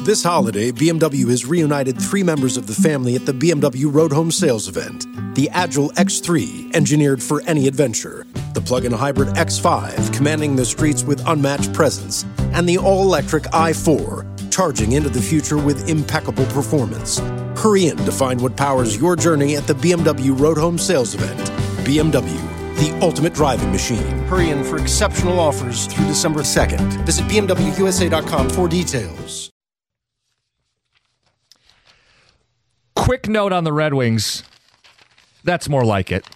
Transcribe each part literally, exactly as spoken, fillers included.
This holiday, B M W has reunited three members of the family at the B M W Road Home Sales event. The Agile X three, engineered for any adventure. The plug-in hybrid X five, commanding the streets with unmatched presence. And the all-electric i four, charging into the future with impeccable performance. Hurry in to find what powers your journey at the B M W Road Home Sales event. B M W, the ultimate driving machine. Hurry in for exceptional offers through December second. Visit B M W U S A dot com for details. Quick note on the Red Wings. That's more like it.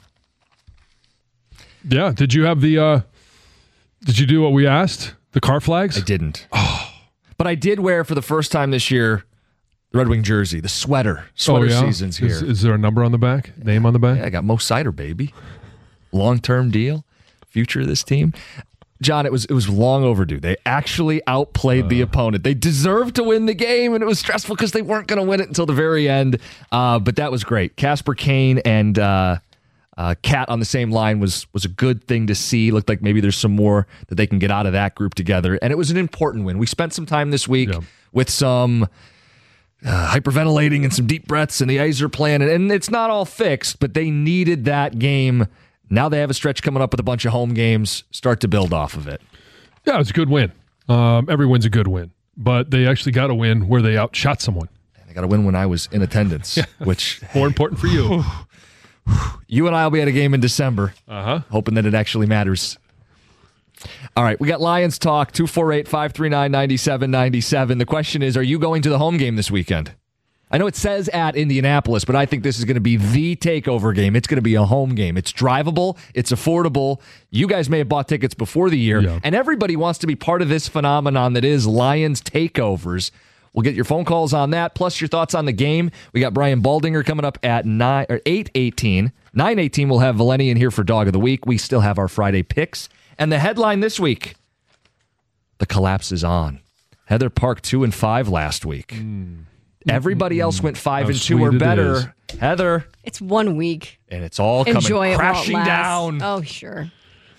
Yeah. Did you have the, uh, did you do what we asked? The car flags? I didn't. Oh. But I did wear for the first time this year the Red Wing jersey, the sweater. Sweater oh, yeah? season's here. Is, is there a number on the back? Name on the back? Yeah, I got Mo Sider, baby. Long-term deal. Future of this team. John, it was it was long overdue. They actually outplayed uh, the opponent. They deserved to win the game, and it was stressful because they weren't going to win it until the very end. Uh, but that was great. Casper Kane and uh, uh, Cat on the same line was was a good thing to see. Looked like maybe there's some more that they can get out of that group together. And it was an important win. We spent some time this week yeah. with some uh, hyperventilating and some deep breaths and the Yzer plan. And, and it's not all fixed, but they needed that game. Now they have a stretch coming up with a bunch of home games. Start to build off of it. Yeah, it was a good win. Um, every win's a good win. But they actually got a win where they outshot someone. They got a win when I was in attendance, yeah. which more important for you. You and I will be at a game in December, uh-huh. hoping that it actually matters. All right, we got Lions Talk, two four eight, five three nine, nine seven nine seven. The question is, are you going to the home game this weekend? I know it says at Indianapolis, but I think this is going to be the takeover game. It's going to be a home game. It's drivable. It's affordable. You guys may have bought tickets before the year, yeah. and everybody wants to be part of this phenomenon that is Lions takeovers. We'll get your phone calls on that, plus your thoughts on the game. We got Brian Baldinger coming up at nine or eight eighteen. nine eighteen, we'll have Valeni in here for Dog of the Week. We still have our Friday picks. And the headline this week, the collapse is on. Heather Park two and five last week. Mm. Everybody else went five How and two or better. Is. Heather. It's one week. And it's all coming Enjoy crashing it down. Oh, sure.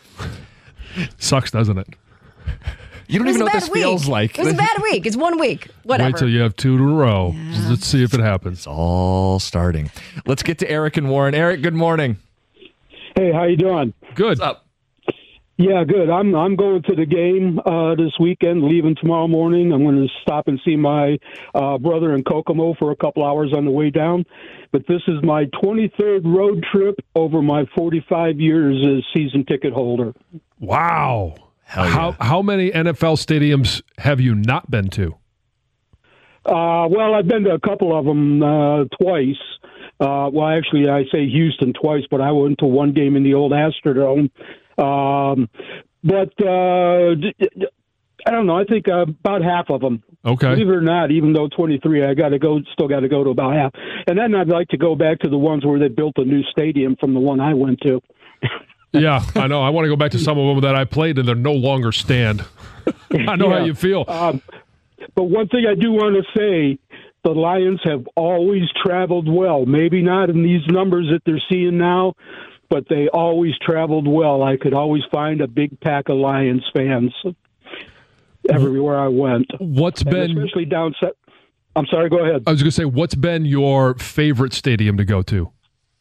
Sucks, doesn't it? You don't even know what this week. feels like. It was a bad week. It's one week. Whatever. Wait till you have two in a row. Yeah. Let's see if it happens. It's all starting. Let's get to Eric and Warren. Eric, good morning. Hey, how you doing? Good. What's up? Yeah, good. I'm I'm going to the game uh, this weekend, leaving tomorrow morning. I'm going to stop and see my uh, brother in Kokomo for a couple hours on the way down. But this is my twenty-third road trip over my forty-five years as season ticket holder. Wow. Hell yeah. How how many N F L stadiums have you not been to? Uh, well, I've been to a couple of them uh, twice. Uh, well, actually, I say Houston twice, but I went to one game in the old Astrodome. Um, but uh, I don't know. I think uh, about half of them. Okay. Believe it or not, even though twenty-three, I got to go. Still got to go to about half. And then I'd like to go back to the ones where they built a new stadium from the one I went to. Yeah, I know. I want to go back to some of them that I played and they're no longer stand. I know yeah. how you feel. Um, but one thing I do want to say, the Lions have always traveled well. Maybe not in these numbers that they're seeing now, but they always traveled well. I could always find a big pack of Lions fans everywhere I went. What's and been... Especially down... I'm sorry, go ahead. I was going to say, what's been your favorite stadium to go to?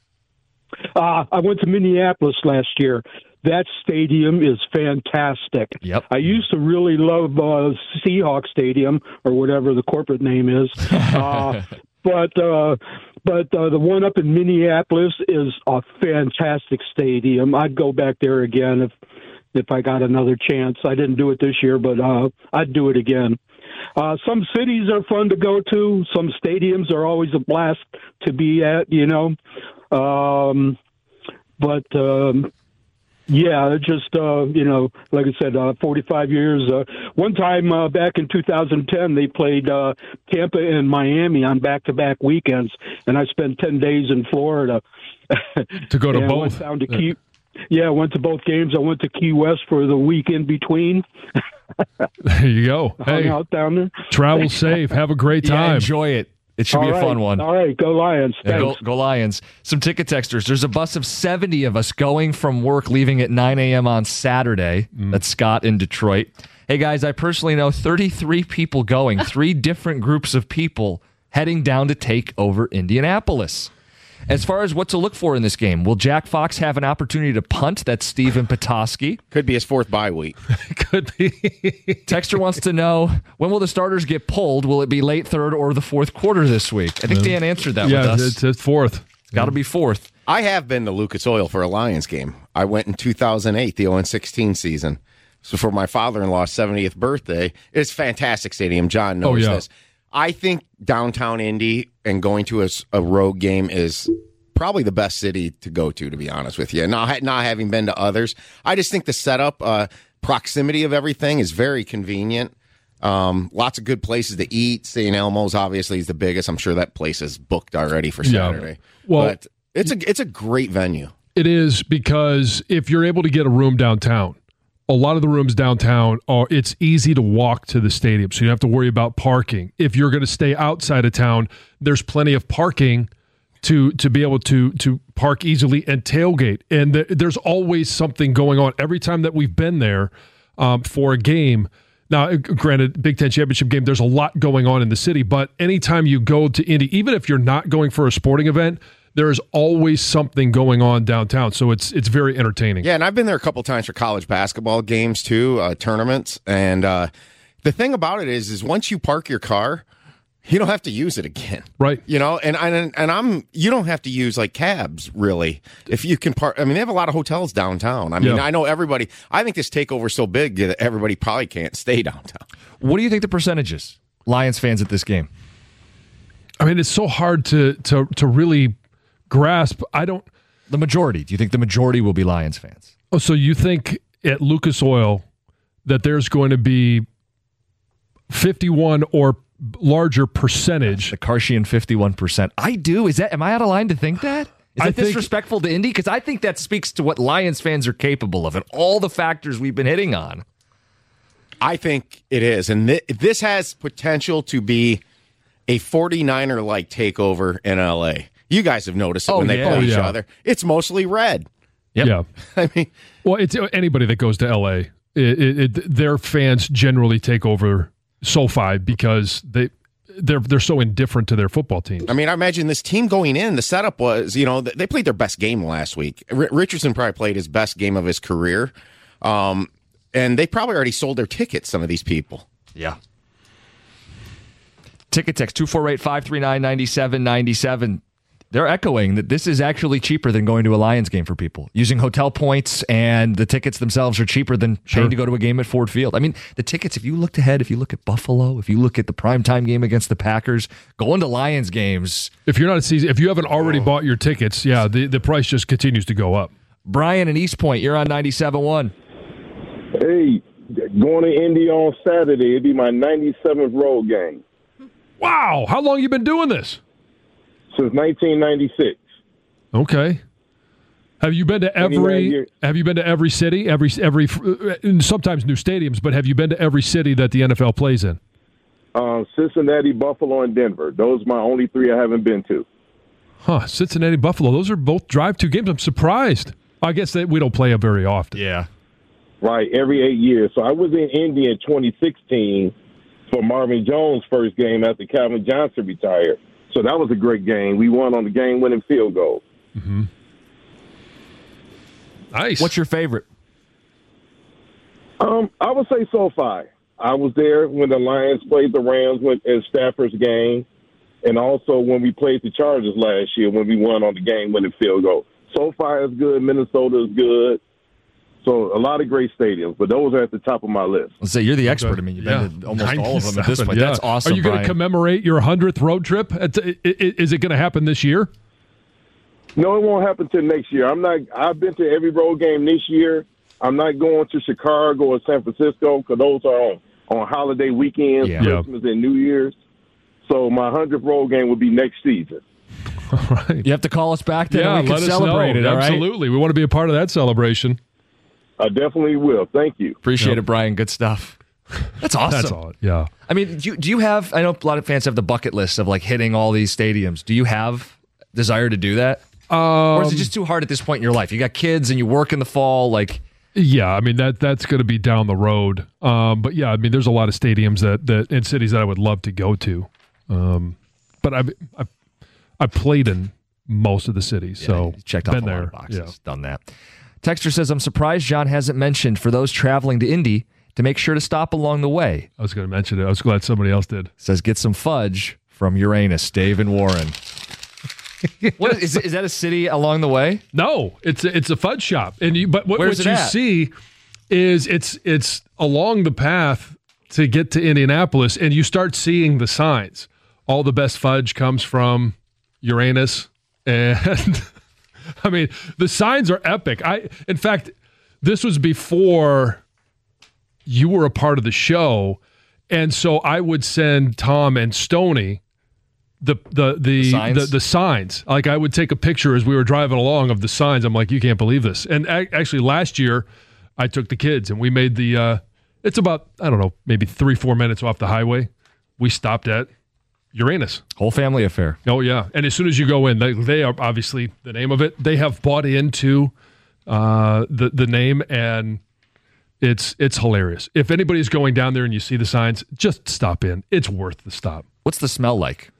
Uh, I went to Minneapolis last year. That stadium is fantastic. Yep. I used to really love uh, Seahawks Stadium, or whatever the corporate name is. Uh, but uh, but uh, the one up in Minneapolis is a fantastic stadium. I'd go back there again if if I got another chance. I didn't do it this year, but uh, I'd do it again. Uh, some cities are fun to go to. Some stadiums are always a blast to be at, you know. Um, but, um, yeah, it just, uh, you know, like I said, uh, forty-five years. Uh, one time uh, back in two thousand ten, they played uh, Tampa and Miami on back-to-back weekends, and I spent ten days in Florida. To go to and both? I went down to Key, yeah, I went to both games. I went to Key West for the week in between. There you go. Hung Hey, out down there. travel safe. Have a great time. Yeah, enjoy it. It should All be a right. fun one. All right, go Lions. Yeah, go, Thanks. go Lions. Some ticket texters. There's a bus of seventy of us going from work, leaving at nine a.m. on Saturday. Mm. That's Scott in Detroit. Hey, guys, I personally know thirty-three people going, three different groups of people heading down to take over Indianapolis. As far as what to look for in this game, will Jack Fox have an opportunity to punt? That's Stephen Petoskey. Could be his fourth bye week. Could be. Texter wants to know, when will the starters get pulled? Will it be late third or the fourth quarter this week? I think Dan answered that yeah, with us. it's, it's fourth. It's got to be fourth. I have been to Lucas Oil for a Lions game. I went in two thousand eight, the oh and sixteen season. So for my father-in-law's seventieth birthday, it's a fantastic stadium. John knows Oh, yeah. this. I think downtown Indy and going to a, a road game is probably the best city to go to, to be honest with you. Not, not having been to others, I just think the setup, uh, proximity of everything is very convenient. Um, lots of good places to eat. Saint Elmo's obviously is the biggest. I'm sure that place is booked already for Saturday. Yeah. Well, but it's a it's a great venue. It is, because if you're able to get a room downtown, a lot of the rooms downtown are, it's easy to walk to the stadium, so you don't have to worry about parking. If you're going to stay outside of town, there's plenty of parking to to be able to to park easily and tailgate. And th- there's always something going on every time that we've been there um, for a game. Now, granted, Big Ten Championship game, there's a lot going on in the city, but anytime you go to Indy, even if you're not going for a sporting event, there is always something going on downtown, so it's it's very entertaining. Yeah, and I've been there a couple times for college basketball games too, uh, tournaments. And uh, the thing about it is, is once you park your car, you don't have to use it again, Right? You know, and and and I'm you don't have to use like cabs really if you can park. I mean, they have a lot of hotels downtown. I mean, Yeah. I know everybody. I think this takeover is so big that everybody probably can't stay downtown. What do you think the percentage is, Lions fans at this game? I mean, it's so hard to to to really grasp. I don't. The majority. Do you think the majority will be Lions fans? Oh, so you think at Lucas Oil that there's going to be fifty-one or larger percentage? The Karshian fifty-one percent. I do. Is that? Am I out of line to think that? Is I that think- disrespectful to Indy? Because I think that speaks to what Lions fans are capable of and all the factors we've been hitting on. I think it is, and th- this has potential to be a forty-niner-like takeover in L A. You guys have noticed it Oh, when they yeah. play Oh, each yeah. other. It's mostly red. Yep. Yeah. I mean, Well, it's anybody that goes to L A. It, it, it, their fans generally take over SoFi because they they're they're so indifferent to their football teams. I mean, I imagine this team going in, the setup was, you know, th- they played their best game last week. R- Richardson probably played his best game of his career. Um, and they probably already sold their tickets, some of these people. Yeah. Ticket text two four eight, five three nine, nine seven nine seven. They're echoing that this is actually cheaper than going to a Lions game for people. Using hotel points, and the tickets themselves are cheaper than Sure. paying to go to a game at Ford Field. I mean, the tickets, if you looked ahead, if you look at Buffalo, if you look at the primetime game against the Packers, going to Lions games. If you're not a season, if you haven't already bought your tickets, yeah, the, the price just continues to go up. Brian in East Point, you're on ninety-seven point one. Hey, going to Indy on Saturday. It'd be my ninety-seventh road game Wow, how long you been doing this? since nineteen ninety-six. Okay. Have you been to twenty-nine every? years. Have you been to every city? Every every uh, sometimes new stadiums, but have you been to every city that the N F L plays in? Um, Cincinnati, Buffalo, and Denver. Those are my only three I haven't been to. Huh? Cincinnati, Buffalo. Those are both drive-to games. I'm surprised. I guess that we don't play them very often. Yeah. Right, every eight years. So I was in Indy in twenty sixteen for Marvin Jones' first game after Calvin Johnson retired. So that was a great game. We won on the game-winning field goal. Mm-hmm. Nice. What's your favorite? Um, I would say SoFi. I was there when the Lions played the Rams when, in Stafford's game, and also when we played the Chargers last year when we won on the game-winning field goal. SoFi is good. Minnesota is good. So a lot of great stadiums, but those are at the top of my list. Let's say you're the expert. I mean, you've Yeah. been to almost all of them at this ninety-seven, point. yeah. That's awesome, Are you going to Brian. commemorate your hundredth road trip? At- i- i- Is it going to happen this year? No, it won't happen till next year. I'm not. I've been to every road game this year. I'm not going to Chicago or San Francisco because those are on, on holiday weekends, Yeah. Yeah. Christmas and New Year's. So my hundredth road game will be next season. All right. You have to call us back then Yeah, and we let can us celebrate know. it, all right? Absolutely. We want to be a part of that celebration. I definitely will. Thank you. Appreciate Yep. it, Brian. Good stuff. That's awesome. That's all. Yeah. I mean, do you, do you have, I know a lot of fans have the bucket list of like hitting all these stadiums. Do you have desire to do that? Um, Or is it just too hard at this point in your life? You got kids and you work in the fall. Like, Yeah, I mean that that's going to be down the road. Um, but yeah, I mean there's a lot of stadiums that that in cities that I would love to go to. Um, but I've, I've I've played in most of the cities, Yeah, so checked off been a lot there. of boxes, Yeah. done that. Texter says, I'm surprised John hasn't mentioned for those traveling to Indy to make sure to stop along the way. I was going to mention it. I was glad somebody else did. Says, get some fudge from Uranus, Dave and Warren. What is, is that a city along the way? No, it's a, it's a fudge shop, and you, but what, Where's what it you at? see is it's it's along the path to get to Indianapolis, and you start seeing the signs. All the best fudge comes from Uranus, and I mean the signs are epic. I, in fact, this was before you were a part of the show, and so I would send Tom and Stoney the the the The signs? the, the signs. Like I would take a picture as we were driving along of the signs. I'm like, you can't believe this. And a- actually, last year I took the kids and we made the. Uh, it's about I don't know, maybe three four minutes off the highway. We stopped at Uranus. Whole family affair. Oh yeah, and as soon as you go in, they, they are obviously the name of it. They have bought into uh, the the name, and it's it's hilarious. If anybody's going down there and you see the signs, just stop in. It's worth the stop. What's the smell like?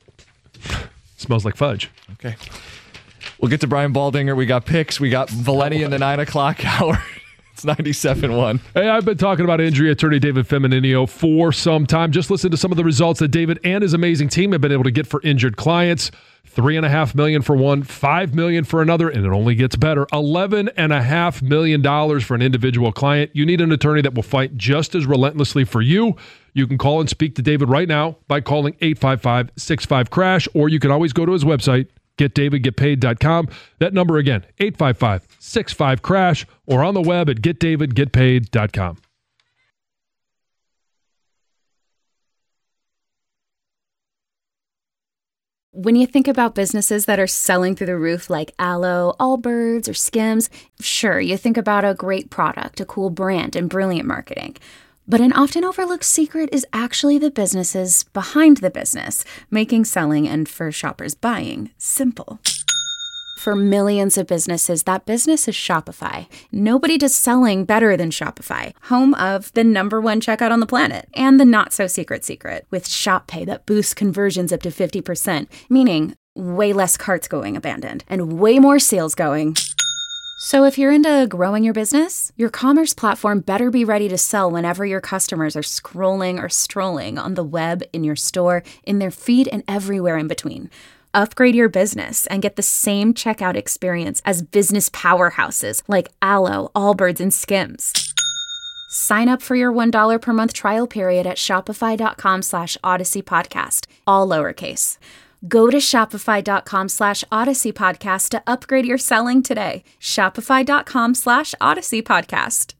Smells like fudge. Okay. We'll get to Brian Baldinger. We got picks. We got Valeni in the nine o'clock hour. It's ninety-seven one. Hey, I've been talking about injury attorney David Femininio for some time. Just listen to some of the results that David and his amazing team have been able to get for injured clients. Three and a half million for one, five million for another, and it only gets better. Eleven and a half million dollars for an individual client. You need an attorney that will fight just as relentlessly for you. You can call and speak to David right now by calling eight five five, six five, crash, or you can always go to his website, get david get paid dot com. That number again, eight five five, six five, crash, or on the web at get david get paid dot com. When you think about businesses that are selling through the roof like Aloe, Allbirds, or Skims, sure, you think about a great product, a cool brand, and brilliant marketing. But an often overlooked secret is actually the businesses behind the business, making selling and for shoppers buying simple. For millions of businesses, that business is Shopify. Nobody does selling better than Shopify, home of the number one checkout on the planet, and the not-so-secret secret, with Shop Pay that boosts conversions up to fifty percent, meaning way less carts going abandoned, and way more sales going. So if you're into growing your business, your commerce platform better be ready to sell whenever your customers are scrolling or strolling on the web, in your store, in their feed, and everywhere in between. Upgrade your business and get the same checkout experience as business powerhouses like Aloe, Allbirds, and Skims. Sign up for your one dollar per month trial period at shopify.com slash Odyssey Podcast, all lowercase. Go to shopify.com slash Odyssey Podcast to upgrade your selling today. Shopify.com slash Odyssey Podcast.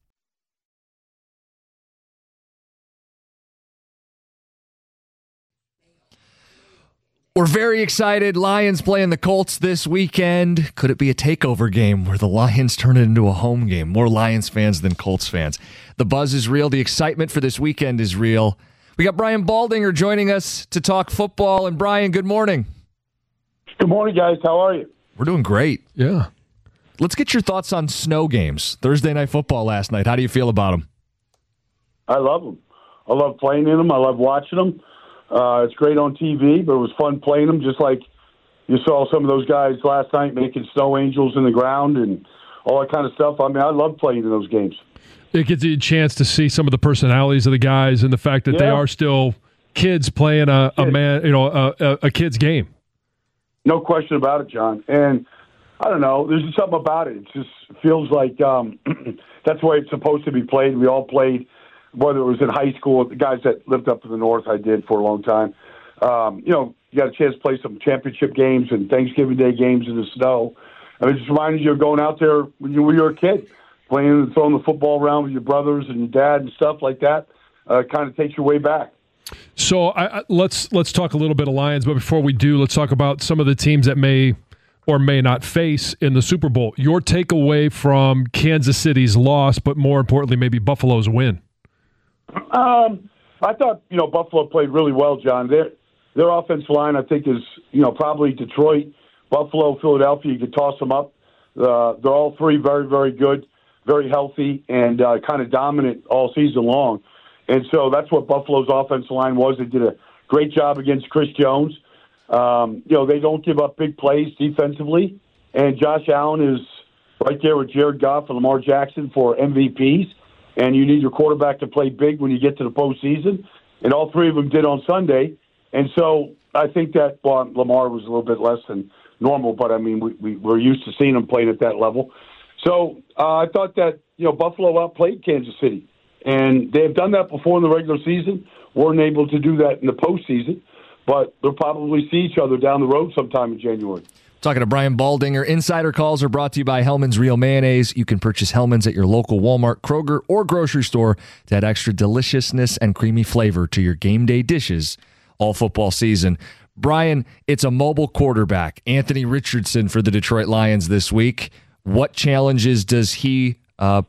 We're very excited. Lions playing the Colts this weekend. Could it be a takeover game where the Lions turn it into a home game? More Lions fans than Colts fans. The buzz is real. The excitement for this weekend is real. We got Brian Baldinger joining us to talk football. And Brian, good morning. Good morning, guys. How are you? We're doing great. Yeah. Let's get your thoughts on snow games. Thursday Night Football last night. How do you feel about them? I love them. I love playing in them. I love watching them. Uh, it's great on T V, but it was fun playing them, just like you saw some of those guys last night making snow angels in the ground and all that kind of stuff. I mean, I love playing in those games. It gives you a chance to see some of the personalities of the guys and the fact that Yeah. they are still kids playing a, a man, you know, a, a, a kid's game. No question about it, John. And I don't know, there's just something about it. It just feels like um, that's the way it's supposed to be played. We all played, whether it was in high school, the guys that lived up to the north, I did for a long time. Um, you know, you got a chance to play some championship games and Thanksgiving Day games in the snow. I mean, it just reminded you of going out there when you, when you were a kid, playing and throwing the football around with your brothers and your dad and stuff like that. Uh, kind of takes you way back. So I, I, let's let's talk a little bit of Lions, but before we do, let's talk about some of the teams that may or may not face in the Super Bowl. Your takeaway from Kansas City's loss, but more importantly, maybe Buffalo's win. Um, I thought, you know, Buffalo played really well, John. Their their offensive line, I think, is, you know, probably Detroit, Buffalo, Philadelphia. You could toss them up. Uh, they're all three very, very good. very healthy, and uh, kind of dominant all season long. And so that's what Buffalo's offensive line was. They did a great job against Chris Jones. Um, you know, they don't give up big plays defensively. And Josh Allen is right there with Jared Goff and Lamar Jackson for M V Ps. And you need your quarterback to play big when you get to the postseason. And all three of them did on Sunday. And so I think that, well, Lamar was a little bit less than normal, but I mean, we, we, we're used to seeing him playing at that level. So uh, I thought that, you know, Buffalo outplayed Kansas City. And they've done that before in the regular season. Weren't able to do that in the postseason. But they'll probably see each other down the road sometime in January. Talking to Brian Baldinger. Insider calls are brought to you by Hellman's Real Mayonnaise. You can purchase Hellman's at your local Walmart, Kroger, or grocery store to add extra deliciousness and creamy flavor to your game day dishes all football season. Brian, it's a mobile quarterback, Anthony Richardson, for the Detroit Lions this week. What challenges does he uh,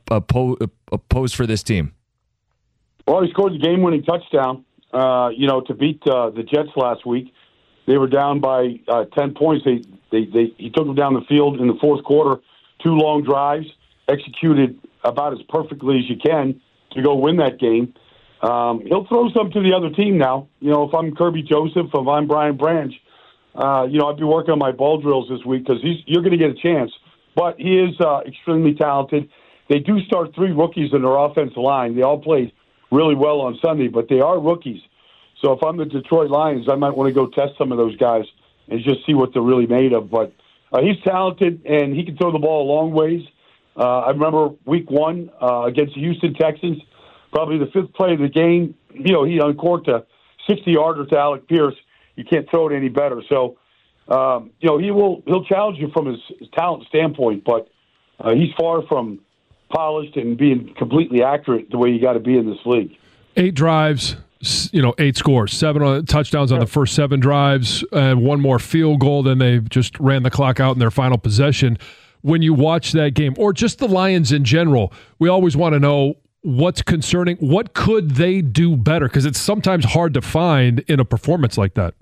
pose for this team? Well, he scored the game-winning touchdown, uh, you know, to beat uh, the Jets last week. They were down by uh, ten points. They, they, they, he took them down the field in the fourth quarter, two long drives, executed about as perfectly as you can to go win that game. Um, he'll throw some to the other team now. You know, if I'm Kirby Joseph, if I'm Brian Branch, uh, you know, I'd be working on my ball drills this week because you're going to get a chance. But he is uh, extremely talented. They do start three rookies in their offensive line. They all played really well on Sunday, but they are rookies. So if I'm the Detroit Lions, I might want to go test some of those guys and just see what they're really made of. But uh, he's talented, and he can throw the ball a long ways. Uh, I remember week one uh, against the Houston Texans, probably the fifth play of the game, you know, he uncorked a sixty-yarder to Alec Pierce. You can't throw it any better. So, um, you know, he will he'll challenge you from his, his talent standpoint, but uh, he's far from polished and being completely accurate the way you got to be in this league. Eight drives, you know, eight scores, seven on, touchdowns on the first seven drives, and one more field goal. Then they just ran the clock out in their final possession. When you watch that game, or just the Lions in general, we always want to know what's concerning. What could they do better? Because it's sometimes hard to find in a performance like that.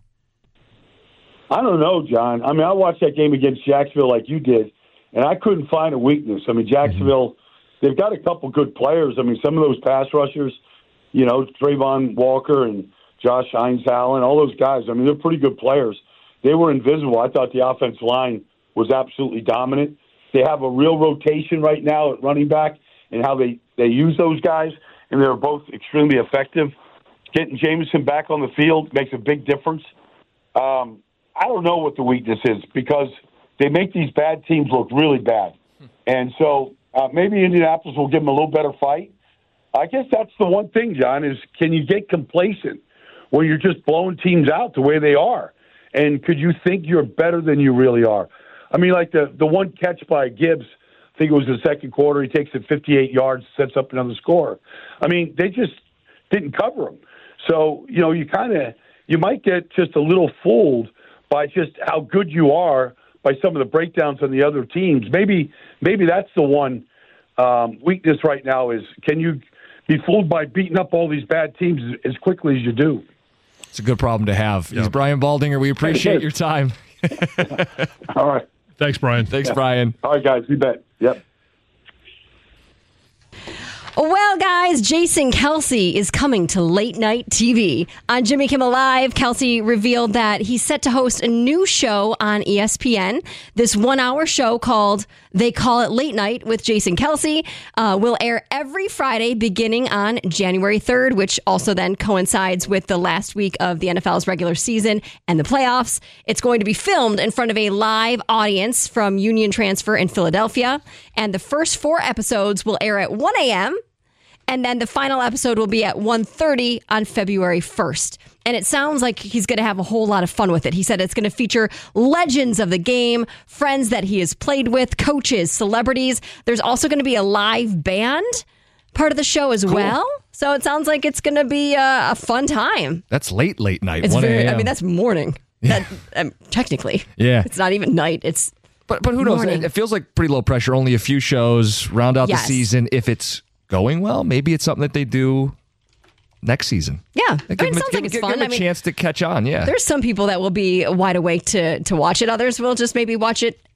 I don't know, John. I mean, I watched that game against Jacksonville like you did, and I couldn't find a weakness. I mean, Jacksonville, mm-hmm. they've got a couple good players. I mean, some of those pass rushers, you know, Trayvon Walker and Josh Hines-Allen, all those guys, I mean, they're pretty good players. They were invisible. I thought the offensive line was absolutely dominant. They have a real rotation right now at running back and how they, they use those guys, and they're both extremely effective. Getting Jameson back on the field makes a big difference. Um, I don't know what the weakness is because they make these bad teams look really bad. And so uh, maybe Indianapolis will give them a little better fight. I guess that's the one thing, John, is can you get complacent when you're just blowing teams out the way they are? And could you think you're better than you really are? I mean, like the, the one catch by Gibbs, I think it was the second quarter, he takes it fifty-eight yards, sets up another score. I mean, they just didn't cover him. So, you know, you kind of, you might get just a little fooled by just how good you are by some of the breakdowns on the other teams. Maybe, maybe that's the one um, weakness right now is can you be fooled by beating up all these bad teams as quickly as you do? It's a good problem to have. He's Brian Baldinger. We appreciate your time. All right. Thanks, Brian. Thanks, yeah. Brian. All right, guys. You bet. Yep. Well, guys, Jason Kelce is coming to late night T V. On Jimmy Kimmel Live, Kelce revealed that he's set to host a new show on E S P N. This one-hour show called They Call It Late Night with Jason Kelce uh, will air every Friday beginning on January third, which also then coincides with the last week of the N F L's regular season and the playoffs. It's going to be filmed in front of a live audience from Union Transfer in Philadelphia. And the first four episodes will air at one a.m., and then the final episode will be at one thirty on February first. And it sounds like he's going to have a whole lot of fun with it. He said it's going to feature legends of the game, friends that he has played with, coaches, celebrities. There's also going to be a live band part of the show as cool. well. So it sounds like it's going to be a, a fun time. That's late, late night. It's one very, a.m. I mean, that's morning. Yeah. That, um, technically. Yeah. It's not even night. It's But, but who knows? morning. It feels like pretty low pressure. Only a few shows, round out Yes. the season. If it's going well, maybe it's something that they do next season. Yeah. I Give mean, them it a- sounds give, like it's give, fun. Give them I a mean, chance to catch on, yeah. there's some people that will be wide awake to, to watch it. Others will just maybe watch it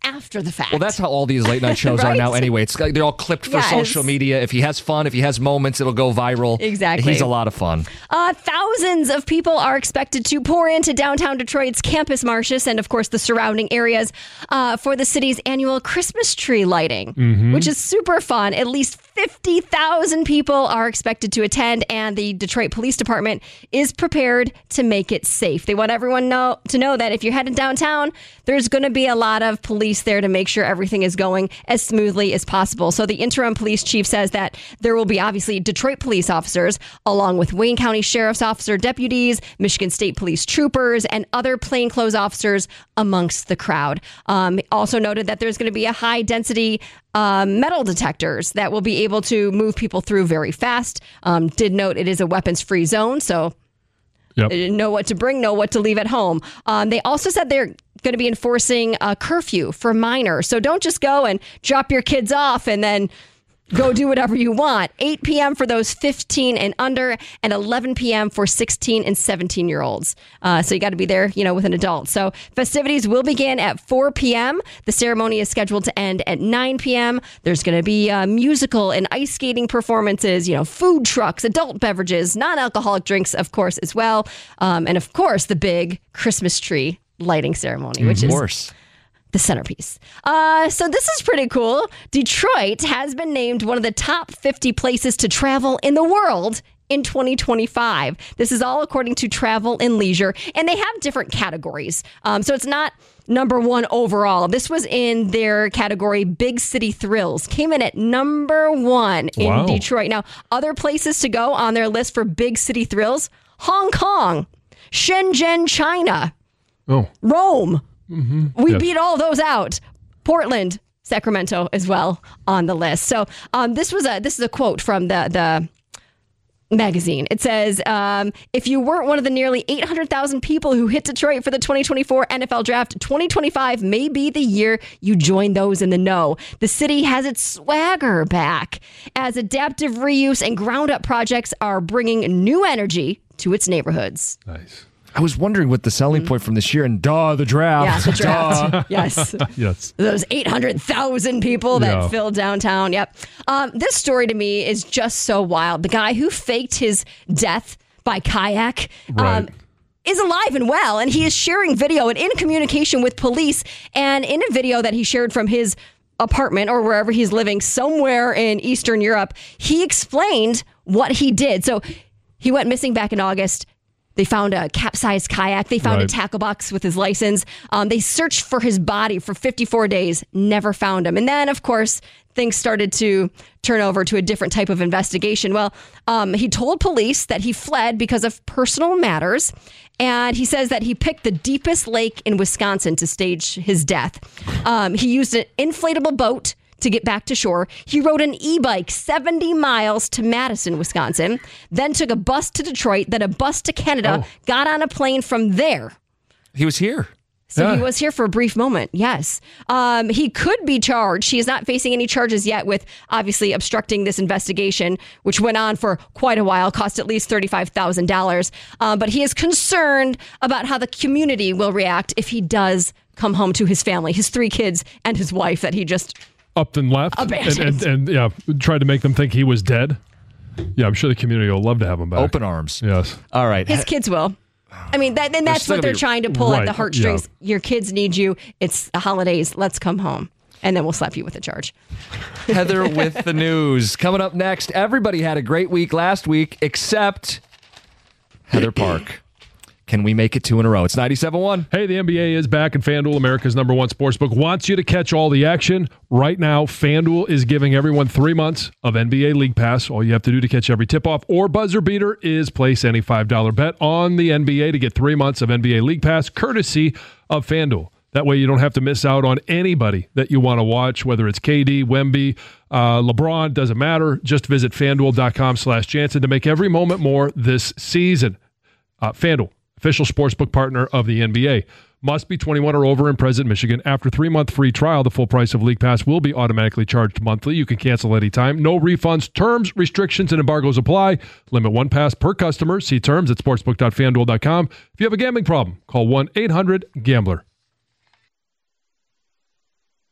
after the fact. Well, that's how all these late night shows Right? are now anyway. It's like they're all clipped for Yes. social media. If he has fun, if he has moments, it'll go viral. Exactly. He's a lot of fun. Uh, thousands of people are expected to pour into downtown Detroit's Campus Martius and, of course, the surrounding areas uh, for the city's annual Christmas tree lighting, Mm-hmm. which is super fun. At least fifty thousand people are expected to attend, and the Detroit Police Department is prepared to make it safe. They want everyone know, to know that if you're headed downtown, there's going to be a lot of police there to make sure everything is going as smoothly as possible. So the interim police chief says that there will be obviously Detroit police officers, along with Wayne County Sheriff's Officer deputies, Michigan State Police troopers, and other plainclothes officers amongst the crowd. Um, also noted that there's going to be a high density uh, metal detectors that will be able to move people through very fast. Um, did note it is a weapons-free zone, so Yep. know what to bring, know what to leave at home. Um, they also said they're going to be enforcing a curfew for minors. So don't just go and drop your kids off and then go do whatever you want. eight p.m. for those fifteen and under, and eleven p.m. for sixteen and seventeen year olds. Uh, so you got to be there, you know, with an adult. So festivities will begin at four p.m. The ceremony is scheduled to end at nine p.m. There's going to be uh, musical and ice skating performances, you know, food trucks, adult beverages, non-alcoholic drinks, of course, as well. Um, and of course, the big Christmas tree lighting ceremony, which Of is course. the centerpiece. Uh, so this is pretty cool. Detroit has been named one of the top fifty places to travel in the world in twenty twenty-five. This is all according to Travel and Leisure, and they have different categories. Um, so it's not number one overall. This was in their category Big City Thrills. Came in at number one in Wow. Detroit. Now, other places to go on their list for Big City Thrills: Hong Kong, Shenzhen, China, Oh, Rome. We Yes. beat all those out. Portland, Sacramento as well on the list. So um, this was a this is a quote from the the magazine. It says, um, if you weren't one of the nearly eight hundred thousand people who hit Detroit for the twenty twenty-four N F L Draft, twenty twenty-five may be the year you join those in the know. The city has its swagger back as adaptive reuse and ground up projects are bringing new energy to its neighborhoods. nice. I was wondering what the selling point from this year, and duh, the draft. Yeah, the draft. Yes. Yes. Those eight hundred thousand people that Yeah. filled downtown. Yep. Um, this story to me is just so wild. The guy who faked his death by kayak um, Right. is alive and well, and he is sharing video and in communication with police. And in a video that he shared from his apartment or wherever he's living, somewhere in Eastern Europe, he explained what he did. So he went missing back in August. They found a capsized kayak. They found Right. a tackle box with his license. Um, they searched for his body for fifty-four days, never found him. And then, of course, things started to turn over to a different type of investigation. Well, um, he told police that he fled because of personal matters. And he says that he picked the deepest lake in Wisconsin to stage his death. Um, he used an inflatable boat to get back to shore. He rode an e-bike seventy miles to Madison, Wisconsin, then took a bus to Detroit, then a bus to Canada, Oh. got on a plane from there. He was here. So Yeah. he was here for a brief moment, yes. Um, he could be charged. He is not facing any charges yet with obviously obstructing this investigation, which went on for quite a while, cost at least thirty-five thousand dollars. Um, but he is concerned about how the community will react if he does come home to his family, his three kids, and his wife that he just... Up and left. And, Abandoned. and, and yeah, tried to make them think he was dead. Yeah, I'm sure the community will love to have him back. Open arms. Yes. All right. His kids will. I mean, that, and that's still what they're gonna be- trying to pull at Right, the heartstrings. yeah. Your kids need you. It's the holidays. Let's come home. And then we'll slap you with a charge. Heather with the news. Coming up next, everybody had a great week last week except Heather Park. Can we make it two in a row? It's ninety-seven point one. Hey, the N B A is back, and FanDuel, America's number one sportsbook, wants you to catch all the action. Right now, FanDuel is giving everyone three months of N B A League Pass. All you have to do to catch every tip-off or buzzer beater is place any five dollar bet on the N B A to get three months of N B A League Pass, courtesy of FanDuel. That way you don't have to miss out on anybody that you want to watch, whether it's K D, Wemby, uh, LeBron, doesn't matter. Just visit FanDuel.com slash Jansen to make every moment more this season. Uh, FanDuel, official sportsbook partner of the N B A. Must be twenty-one or over and present in Michigan. After three-month free trial, the full price of League Pass will be automatically charged monthly. You can cancel anytime. No refunds. Terms, restrictions, and embargoes apply. Limit one pass per customer. See terms at sportsbook dot fan duel dot com. If you have a gambling problem, call one eight hundred gambler.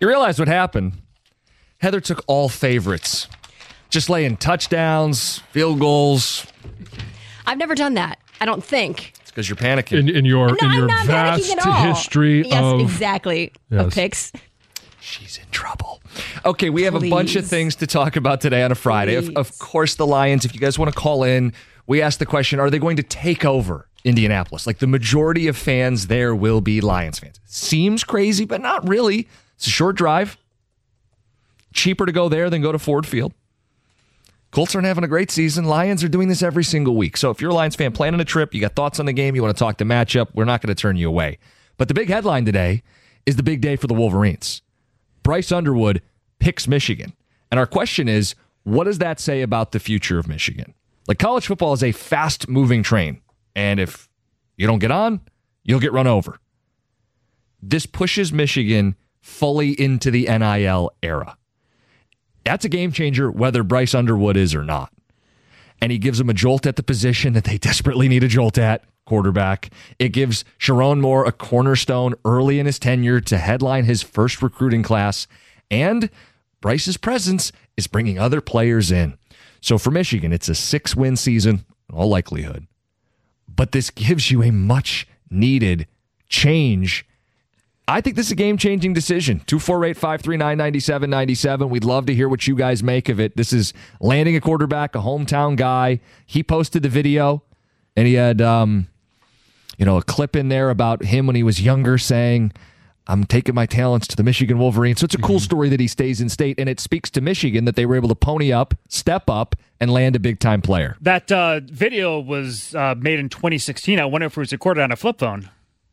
You realize what happened? Heather took all favorites. Just laying touchdowns, field goals. I've never done that. I don't think. It's because you're panicking. In, in your, No, in I'm your not vast panicking at all. history yes, of... exactly. Yes. Of picks. She's in trouble. Okay, we have Please. a bunch of things to talk about today on a Friday. Of, of course, the Lions, if you guys want to call in, we asked the question, are they going to take over Indianapolis? Like, the majority of fans there will be Lions fans. Seems crazy, but not really. It's a short drive. Cheaper to go there than go to Ford Field. Colts aren't having a great season. Lions are doing this every single week. So if you're a Lions fan planning a trip, you got thoughts on the game, you want to talk the matchup, we're not going to turn you away. But the big headline today is the big day for the Wolverines. Bryce Underwood picks Michigan. And our question is, what does that say about the future of Michigan? Like, college football is a fast-moving train. And if you don't get on, you'll get run over. This pushes Michigan fully into the N I L era. That's a game changer, whether Bryce Underwood is or not. And he gives them a jolt at the position that they desperately need a jolt at, quarterback. It gives Sharon Moore a cornerstone early in his tenure to headline his first recruiting class. And Bryce's presence is bringing other players in. So for Michigan, it's a six-win season, in all likelihood. But this gives you a much-needed change. I think this is a game-changing decision. two four eight, five three nine, nine seven nine seven. We'd love to hear what you guys make of it. This is landing a quarterback, a hometown guy. He posted the video, and he had um, you know, a clip in there about him when he was younger saying, I'm taking my talents to the Michigan Wolverines. So it's a cool story that he stays in state, and it speaks to Michigan that they were able to pony up, step up, and land a big-time player. That uh, video was uh, made in twenty sixteen. I wonder if it was recorded on a flip phone.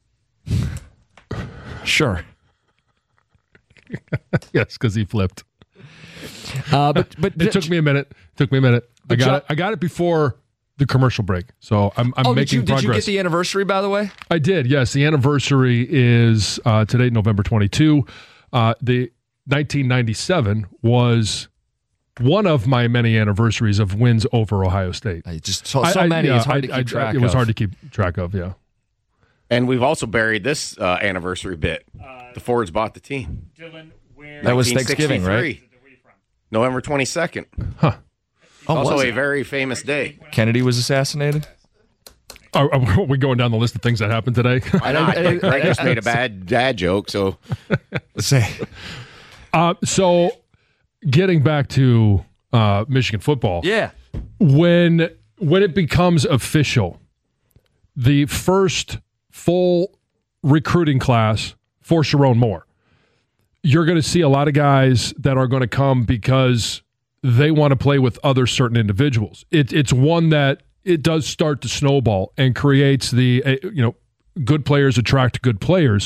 Sure. Yes, because he flipped. Uh, but but It took me a minute. It took me a minute. I got John- it. I got it before the commercial break, so I'm, I'm oh, making did you, did progress. you get the anniversary, by the way? I did, yes. The anniversary is uh, today, November twenty-second. Uh, the nineteen ninety-seven was one of my many anniversaries of wins over Ohio State. I just so, so I, many, I, yeah, it's hard I, to I, keep track It was of. hard to keep track of, yeah. And we've also buried this uh, anniversary bit. The Fords bought the team. Dylan, where That was Thanksgiving, right? November twenty-second. Huh. Oh, also was a it? very famous day. Kennedy was assassinated? Are, are we going down the list of things that happened today? Why not? Greg just made a bad dad joke, so Let's say. uh, so, getting back to uh, Michigan football. Yeah. when when it becomes official, the first full recruiting class for Sharon Moore, you're going to see a lot of guys that are going to come because they want to play with other certain individuals. It, it's one that it does start to snowball and creates the, uh, you know, good players attract good players.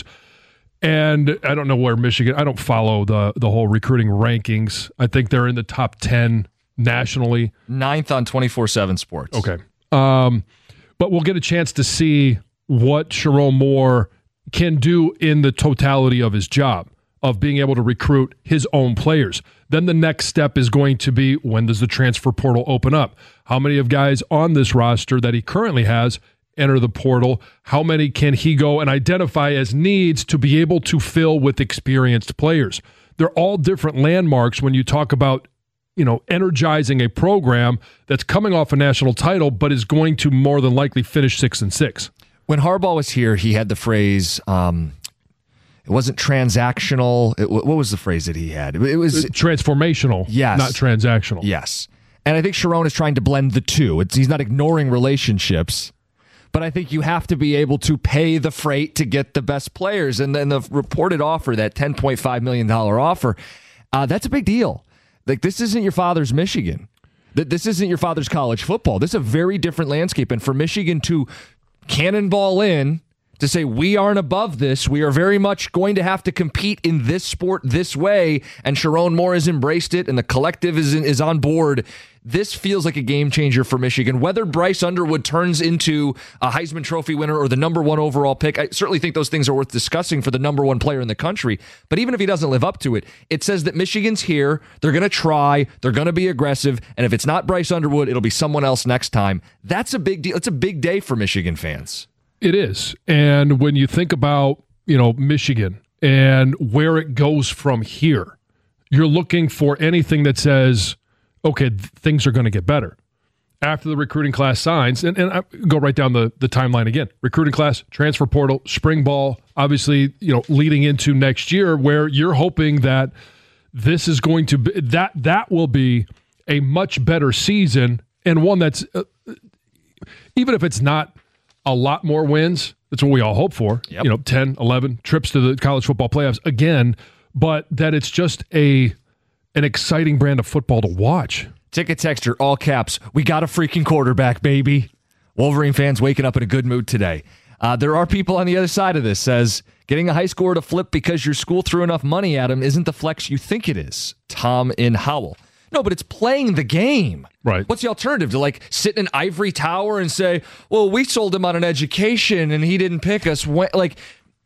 And I don't know where Michigan, I don't follow the the whole recruiting rankings. I think they're in the top ten nationally. Ninth on twenty-four seven Sports. Okay. Um, but we'll get a chance to see what Sharon Moore can do in the totality of his job, of being able to recruit his own players. Then the next step is going to be, when does the transfer portal open up? How many of guys on this roster that he currently has enter the portal? How many can he go and identify as needs to be able to fill with experienced players? They're all different landmarks when you talk about, you know, energizing a program that's coming off a national title, but is going to more than likely finish six and six. When Harbaugh was here, he had the phrase, um, it wasn't transactional. It, what was the phrase that he had? It was transformational, yes, not transactional. Yes. And I think Sharon is trying to blend the two. It's, he's not ignoring relationships, but I think you have to be able to pay the freight to get the best players. And then the reported offer, that ten point five million dollars offer, uh, that's a big deal. Like, this isn't your father's Michigan. This isn't your father's college football. This is a very different landscape. And for Michigan to cannonball in to say, we aren't above this, we are very much going to have to compete in this sport this way, and Sharon Moore has embraced it, and the collective is in, is on board. This feels like a game changer for Michigan. Whether Bryce Underwood turns into a Heisman Trophy winner or the number one overall pick, I certainly think those things are worth discussing for the number one player in the country. But even if he doesn't live up to it, it says that Michigan's here, they're going to try, they're going to be aggressive, and if it's not Bryce Underwood, it'll be someone else next time. That's a big deal. It's a big day for Michigan fans. It is. And when you think about, you know, Michigan, and where it goes from here. You're looking for anything that says, okay, th- things are going to get better. After the recruiting class signs, and, and I go right down the, the timeline again. Recruiting class, transfer portal, spring ball, obviously, you know, leading into next year where you're hoping that this is going to be, that that will be a much better season and one that's, uh, even if it's not a lot more wins, that's what we all hope for, yep. you know, ten, eleven trips to the college football playoffs again, but that it's just a an exciting brand of football to watch. Ticket texter, all caps, we got a freaking quarterback, baby. Wolverine fans waking up in a good mood today. Uh, there are people on the other side of this, says, getting a high score to flip because your school threw enough money at him isn't the flex you think it is. Tom in Howell. No, but it's playing the game. Right. What's the alternative? To like sit in an ivory tower and say, well, we sold him on an education and he didn't pick us. Like,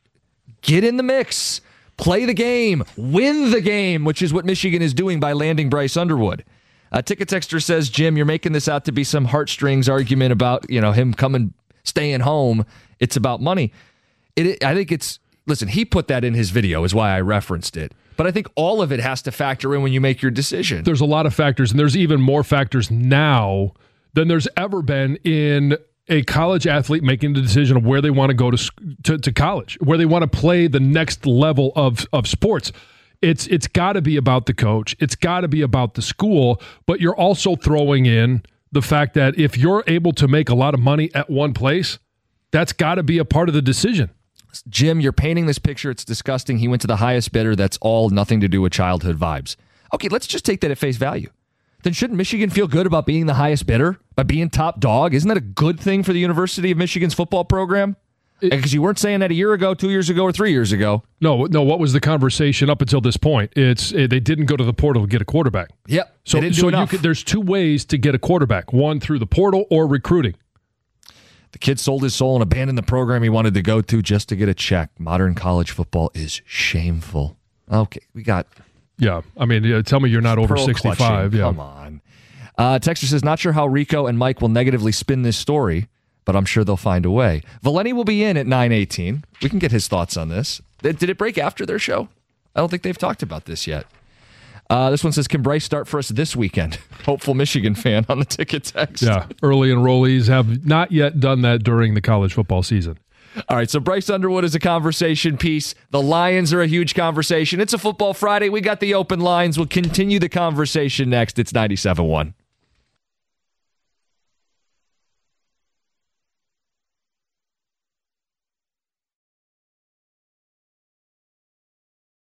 get in the mix. Play the game. Win the game, which is what Michigan is doing by landing Bryce Underwood. Uh, Ticket Texter says, Jim, you're making this out to be some heartstrings argument about, you know, him coming, staying home. It's about money. It, I think it's, listen, he put that in his video is why I referenced it. But I think all of it has to factor in when you make your decision. There's a lot of factors, and there's even more factors now than there's ever been in a college athlete making the decision of where they want to go to, to, to college, where they want to play the next level of, of sports. It's it's got to be about the coach. It's got to be about the school, but you're also throwing in the fact that if you're able to make a lot of money at one place, that's got to be a part of the decision. Jim, you're painting this picture. It's disgusting. He went to the highest bidder. That's all nothing to do with childhood vibes. Okay, let's just take that at face value. Then shouldn't Michigan feel good about being the highest bidder, by being top dog? Isn't that a good thing for the University of Michigan's football program? Because you weren't saying that a year ago, two years ago, or three years ago. No, no. What was the conversation up until this point? It's uh, they didn't go to the portal to get a quarterback. Yep. So, so you could, there's two ways to get a quarterback: one through the portal or recruiting. The kid sold his soul and abandoned the program he wanted to go to just to get a check. Modern college football is shameful. Okay, we got. Yeah, I mean, yeah, tell me you're not over sixty-five. Yeah. Come on. Uh, Texter says, not sure how Rico and Mike will negatively spin this story, but I'm sure they'll find a way. Valenti will be in at nine eighteen. We can get his thoughts on this. Did it break after their show? I don't think they've talked about this yet. Uh, this one says, can Bryce start for us this weekend? Hopeful Michigan fan on the ticket text. Yeah, early enrollees have not yet done that during the college football season. All right, so Bryce Underwood is a conversation piece. The Lions are a huge conversation. It's a Football Friday. We got the open lines. We'll continue the conversation next. It's ninety-seven point one.